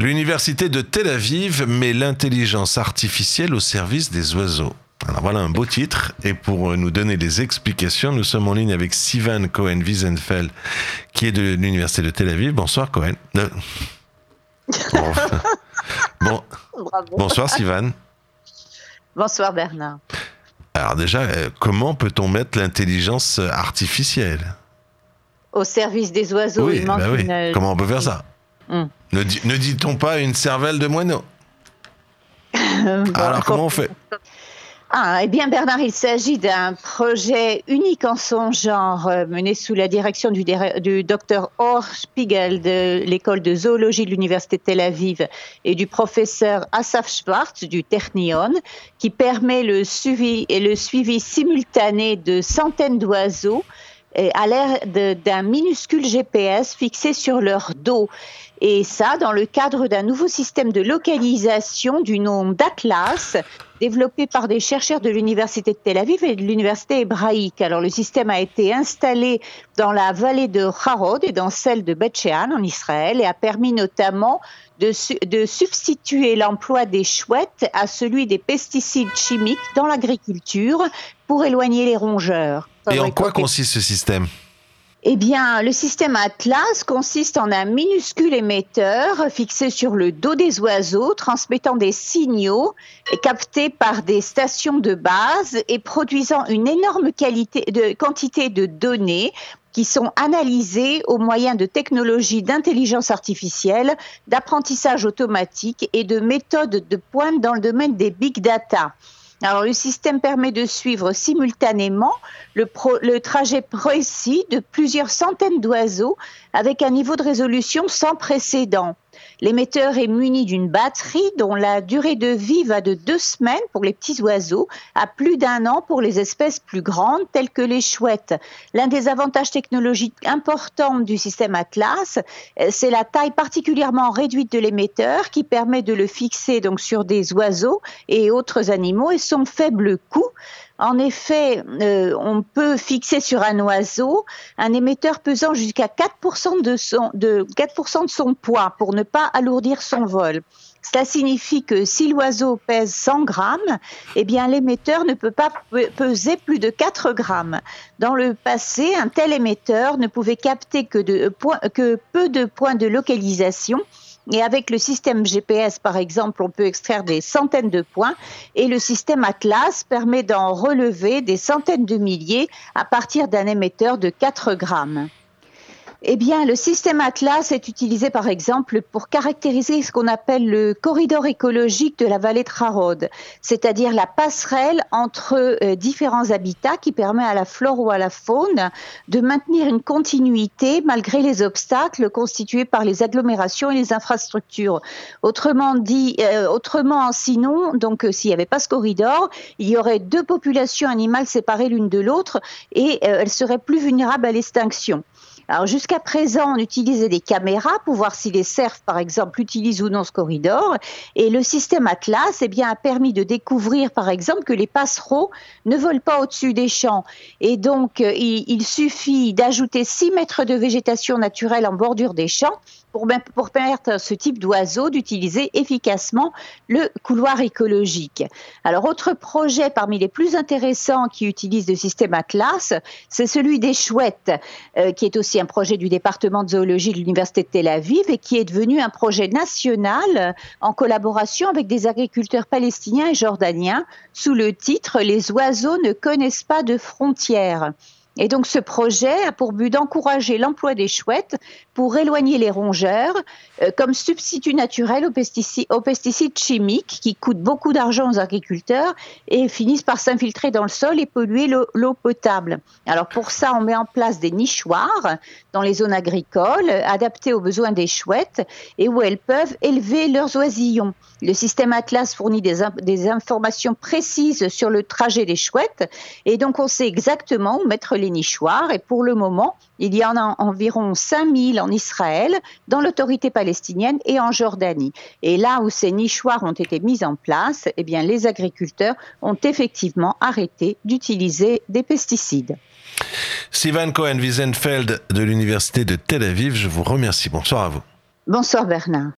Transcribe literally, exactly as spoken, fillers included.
L'université de Tel Aviv met l'intelligence artificielle au service des oiseaux. Alors voilà un beau titre, et pour nous donner des explications, nous sommes en ligne avec Sivan Cohen-Wiesenfeld, qui est de l'université de Tel Aviv. Bonsoir Cohen. Euh... Bon. Bravo. Bonsoir Sivan. Bonsoir Bernard. Alors déjà, comment peut-on mettre l'intelligence artificielle au service des oiseaux? Oui, il manque bah oui. une... Comment on peut faire ça? Hum. Ne, dit, ne dit-on pas une cervelle de moineau? bon, Alors comment on fait? Ah, eh bien Bernard, il s'agit d'un projet unique en son genre, euh, mené sous la direction du, du docteur Or Spiegel de l'école de zoologie de l'université de Tel Aviv et du professeur Asaf Schwartz du Technion, qui permet le suivi, et le suivi simultané de centaines d'oiseaux à l'aide d'un minuscule G P S fixé sur leur dos. Et ça, dans le cadre d'un nouveau système de localisation du nom d'Atlas, développé par des chercheurs de l'université de Tel Aviv et de l'université hébraïque. Alors, le système a été installé dans la vallée de Harod et dans celle de Beth Shean en Israël et a permis notamment de, su- de substituer l'emploi des chouettes à celui des pesticides chimiques dans l'agriculture pour éloigner les rongeurs. Et en quoi consiste ce système ? Eh bien, le système Atlas consiste en un minuscule émetteur fixé sur le dos des oiseaux, transmettant des signaux captés par des stations de base et produisant une énorme qualité de, quantité de données qui sont analysées au moyen de technologies d'intelligence artificielle, d'apprentissage automatique et de méthodes de pointe dans le domaine des big data. Alors, le système permet de suivre simultanément le, pro, le trajet précis de plusieurs centaines d'oiseaux avec un niveau de résolution sans précédent. L'émetteur est muni d'une batterie dont la durée de vie va de deux semaines pour les petits oiseaux à plus d'un an pour les espèces plus grandes telles que les chouettes. L'un des avantages technologiques importants du système Atlas, c'est la taille particulièrement réduite de l'émetteur qui permet de le fixer donc sur des oiseaux et autres animaux et son faible coût. En effet, euh, on peut fixer sur un oiseau un émetteur pesant jusqu'à quatre pour cent de son, de, quatre pour cent de son poids pour ne pas alourdir son vol. Cela signifie que si l'oiseau pèse cent grammes, eh bien l'émetteur ne peut pas peser plus de quatre grammes. Dans le passé, un tel émetteur ne pouvait capter que, de, que peu de points de localisation. Et avec le système G P S, par exemple, on peut extraire des centaines de points et le système Atlas permet d'en relever des centaines de milliers à partir d'un émetteur de quatre grammes. Eh bien, le système Atlas est utilisé, par exemple, pour caractériser ce qu'on appelle le corridor écologique de la vallée de Harod, c'est-à-dire la passerelle entre euh, différents habitats qui permet à la flore ou à la faune de maintenir une continuité malgré les obstacles constitués par les agglomérations et les infrastructures. Autrement dit, euh, autrement, sinon, donc, euh, s'il n'y avait pas ce corridor, il y aurait deux populations animales séparées l'une de l'autre et euh, elles seraient plus vulnérables à l'extinction. Alors jusqu'à présent, on utilisait des caméras pour voir si les cerfs, par exemple, utilisent ou non ce corridor. Et le système Atlas, eh bien, a permis de découvrir, par exemple, que les passereaux ne volent pas au-dessus des champs. Et donc, il, il suffit d'ajouter six mètres de végétation naturelle en bordure des champs pour, pour permettre à ce type d'oiseau d'utiliser efficacement le couloir écologique. Alors, autre projet parmi les plus intéressants qui utilise le système Atlas, c'est celui des chouettes, euh, qui est aussi un projet du département de zoologie de l'université de Tel Aviv et qui est devenu un projet national en collaboration avec des agriculteurs palestiniens et jordaniens sous le titre « Les oiseaux ne connaissent pas de frontières ». Et donc ce projet a pour but d'encourager l'emploi des chouettes pour éloigner les rongeurs euh, comme substitut naturel aux pesticides, aux pesticides chimiques qui coûtent beaucoup d'argent aux agriculteurs et finissent par s'infiltrer dans le sol et polluer l'eau, l'eau potable. Alors pour ça, on met en place des nichoirs dans les zones agricoles adaptées aux besoins des chouettes et où elles peuvent élever leurs oisillons. Le système Atlas fournit des, des informations précises sur le trajet des chouettes et donc on sait exactement où mettre les nichoirs et pour le moment, il y en a environ cinq mille en Israël, dans l'autorité palestinienne et en Jordanie. Et là où ces nichoirs ont été mis en place, eh bien, les agriculteurs ont effectivement arrêté d'utiliser des pesticides. Sivan Cohen-Wiesenfeld de l'université de Tel Aviv, je vous remercie. Bonsoir à vous. Bonsoir Bernard.